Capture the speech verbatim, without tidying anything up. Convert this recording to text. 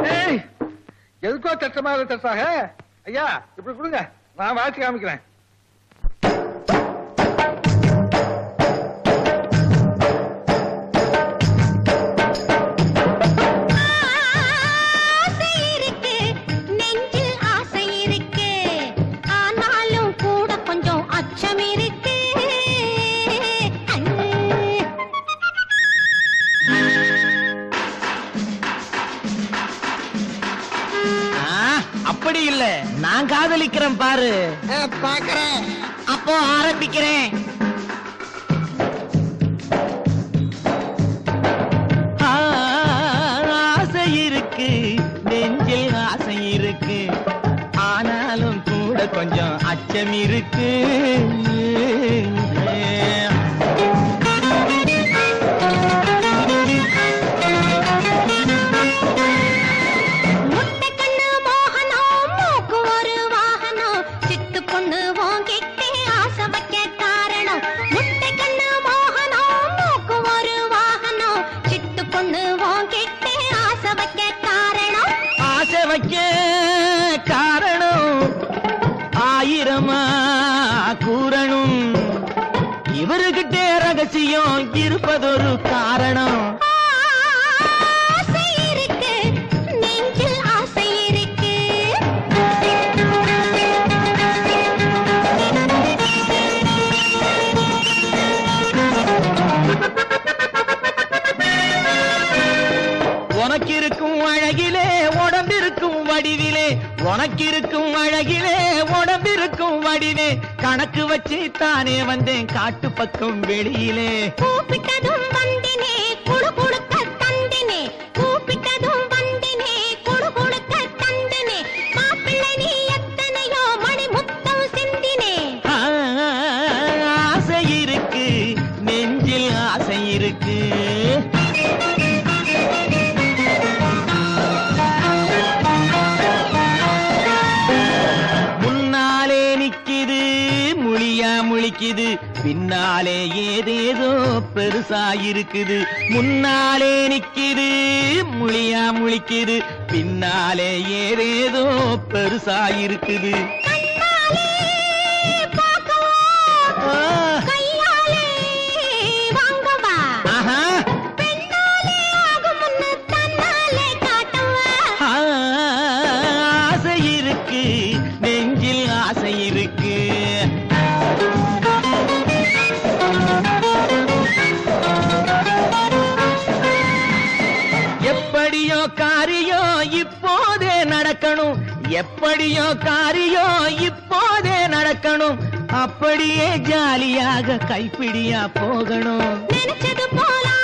எதுக்கோ தட்டமாக தட்டாக ஐயா இப்படி கொடுங்க, நான் வாசி காமிக்கிறேன். அப்படி இல்ல, நான் காதலிக்கிறேன் பாரு. பாக்குறேன். அப்போ ஆரம்பிக்கிறேன். ஆசை இருக்கு, நெஞ்சில் ஆசை இருக்கு, ஆனாலும் கூட கொஞ்சம் அச்சம் இருக்கு. காரணம் ஆயிரமா கூறணும், இவருகிட்டே ரகசியம் இருப்பதொரு காரணம். உனக்கிருக்கும் அழகிலே உடம்பிருக்கும் வடிவிலே, உனக்கிருக்கும் அழகிலே உடம்பிருக்கும் வடிவே, கணக்கு வச்சு தானே வந்தேன் காட்டு பக்கம் வெளியிலே. கூப்பிட்டதும் வந்தினே குடு குடுக்க தந்தினே, கூப்பிட்டதும் வந்தினே குடு குடுக்க தந்தினே, மாப்பிள்ளை நீ எத்தனையோ மணி முத்தம் சிந்தினே. ஆசை இருக்கு, நெஞ்சில் ஆசை இருக்கு. முழிக்குது, பின்னாலே ஏதேதோ பெருசாயிருக்குது. முன்னாலே நிக்குது, முழியா முழிக்குது, பின்னாலே ஏதேதோ பெருசாயிருக்குது. ஆசை இருக்கு, நெஞ்சில் ஆசை இருக்கு. எப்படியோ காரியோ இப்போதே நடக்கணும், எப்படியோ காரியோ இப்போதே நடக்கணும், அப்படியே ஜாலியாக கைப்பிடியா போகணும். நினைச்சது போல